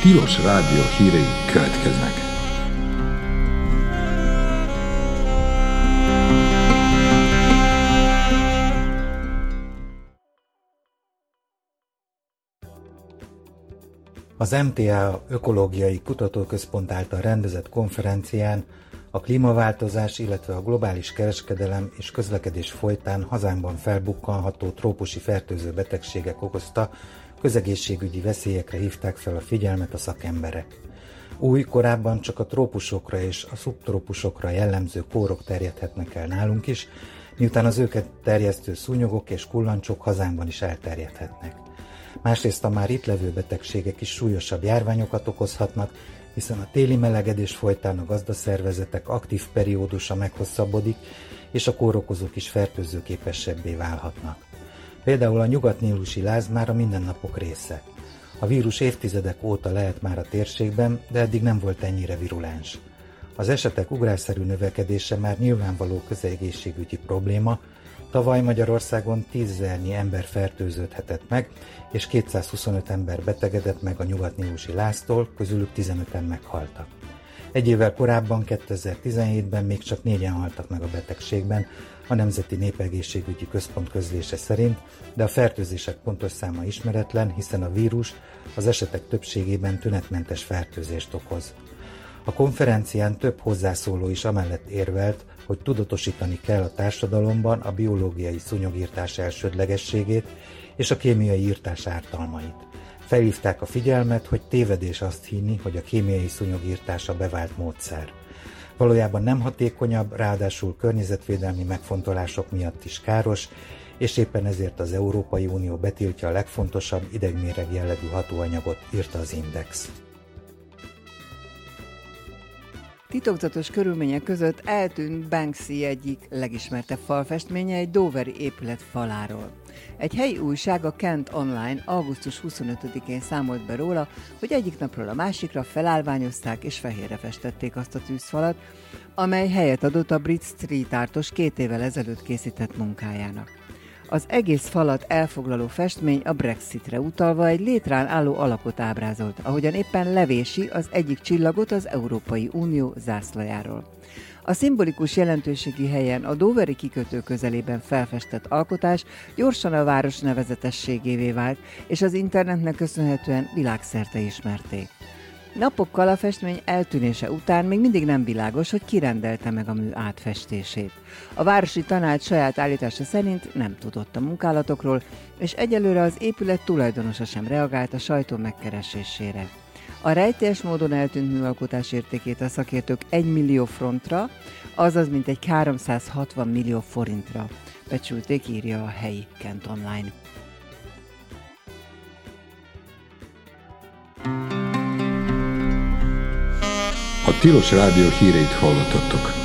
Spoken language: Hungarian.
Tilos Rádió hírei következnek. Az MTA Ökológiai Kutatóközpont által rendezett konferencián a klímaváltozás, illetve a globális kereskedelem és közlekedés folytán hazánkban felbukkanható trópusi fertőző betegségek okozta közegészségügyi veszélyekre hívták fel a figyelmet a szakemberek. Új, korábban csak a trópusokra és a szubtrópusokra jellemző kórok terjedhetnek el nálunk is, miután az őket terjesztő szúnyogok és kullancsok hazánkban is elterjedhetnek. Másrészt a már itt levő betegségek is súlyosabb járványokat okozhatnak, hiszen a téli melegedés folytán a gazdaszervezetek aktív periódusa meghosszabbodik, és a kórokozók is fertőzőképesebbé válhatnak. Például a nyugatnílusi láz már a mindennapok része. A vírus évtizedek óta lehet már a térségben, de eddig nem volt ennyire virulens. Az esetek ugrásszerű növekedése már nyilvánvaló közegészségügyi probléma. Tavaly Magyarországon 10 000-nyi ember fertőződhetett meg, és 225 ember betegedett meg a nyugatnílusi láztól, közülük 15-en meghaltak. Egy évvel korábban, 2017-ben még csak 4-en haltak meg a betegségben, a Nemzeti Népegészségügyi Központ közlése szerint, de a fertőzések pontos száma ismeretlen, hiszen a vírus az esetek többségében tünetmentes fertőzést okoz. A konferencián több hozzászóló is amellett érvelt, hogy tudatosítani kell a társadalomban a biológiai szúnyogirtás elsődlegességét és a kémiai irtás ártalmait. Felhívták a figyelmet, hogy tévedés azt hinni, hogy a kémiai szúnyogirtás a bevált módszer. Valójában nem hatékonyabb, ráadásul környezetvédelmi megfontolások miatt is káros, és éppen ezért az Európai Unió betiltja a legfontosabb idegméreg jellegű hatóanyagot, írta az Index. Titokzatos körülmények között eltűnt Banksy egyik legismertebb falfestménye egy doveri épület faláról. Egy helyi újság, a Kent Online augusztus 25-én számolt be róla, hogy egyik napról a másikra felállványozták és fehérre festették azt a tűzfalat, amely helyet adott a Bridge Street Artos 2 évvel ezelőtt készített munkájának. Az egész falat elfoglaló festmény a Brexitre utalva egy létrán álló alakot ábrázolt, ahogyan éppen levési az egyik csillagot az Európai Unió zászlajáról. A szimbolikus jelentőségi helyen a doveri kikötő közelében felfestett alkotás gyorsan a város nevezetességévé vált, és az internetnek köszönhetően világszerte ismerték. Napokkal a festmény eltűnése után még mindig nem világos, hogy ki rendelte meg a mű átfestését. A városi tanács saját állítása szerint nem tudott a munkálatokról, és egyelőre az épület tulajdonosa sem reagált a sajtó megkeresésére. A rejtélyes módon eltűnt műalkotás értékét a szakértők 1 millió frontra, azaz mintegy 360 millió forintra becsülték, írja a helyi Kent Online. A Tilos Rádió híreit hallottattok.